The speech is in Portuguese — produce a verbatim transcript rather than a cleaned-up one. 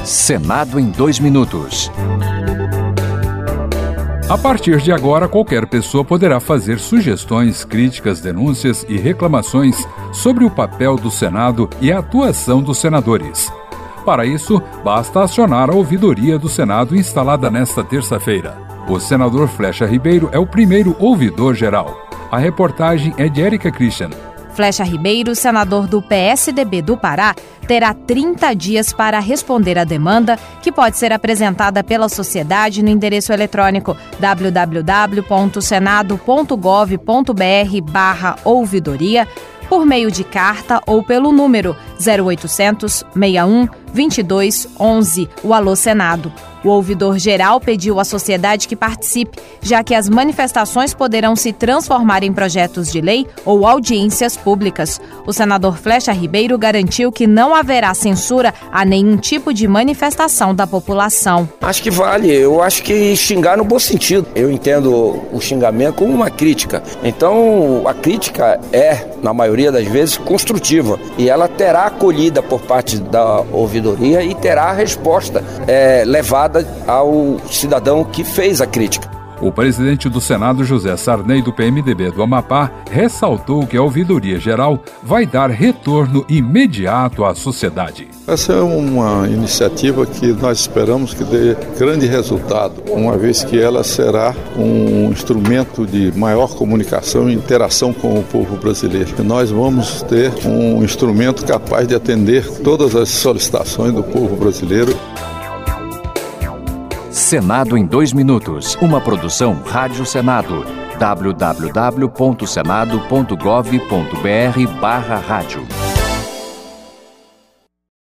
Senado em dois minutos. A partir de agora, qualquer pessoa poderá fazer sugestões, críticas, denúncias e reclamações sobre o papel do Senado e a atuação dos senadores. Para isso, basta acionar a ouvidoria do Senado instalada nesta terça-feira. O senador Flecha Ribeiro é o primeiro ouvidor geral. A reportagem é de Érica Christian. Flecha Ribeiro, senador do P S D B do Pará, terá trinta dias para responder à demanda, que pode ser apresentada pela sociedade no endereço eletrônico w w w ponto senado ponto gov ponto b r barra ouvidoria, por meio de carta ou pelo número zero oitocentos, sessenta e um, vinte e dois, onze, o Alô Senado. O ouvidor geral pediu à sociedade que participe, já que as manifestações poderão se transformar em projetos de lei ou audiências públicas. O senador Flecha Ribeiro garantiu que não haverá censura a nenhum tipo de manifestação da população. Acho que vale, eu acho que xingar no bom sentido. Eu entendo o xingamento como uma crítica. Então, a crítica é, na maioria das vezes, construtiva. E ela terá acolhida por parte da ouvidoria e terá a resposta é, levada ao cidadão que fez a crítica. O presidente do Senado, José Sarney, do P M D B do Amapá, ressaltou que a ouvidoria geral vai dar retorno imediato à sociedade. Essa é uma iniciativa que nós esperamos que dê grande resultado, uma vez que ela será um instrumento de maior comunicação e interação com o povo brasileiro. Nós vamos ter um instrumento capaz de atender todas as solicitações do povo brasileiro. Senado em dois minutos. Uma produção Rádio Senado. w w w ponto senado ponto gov ponto b r barra rádio.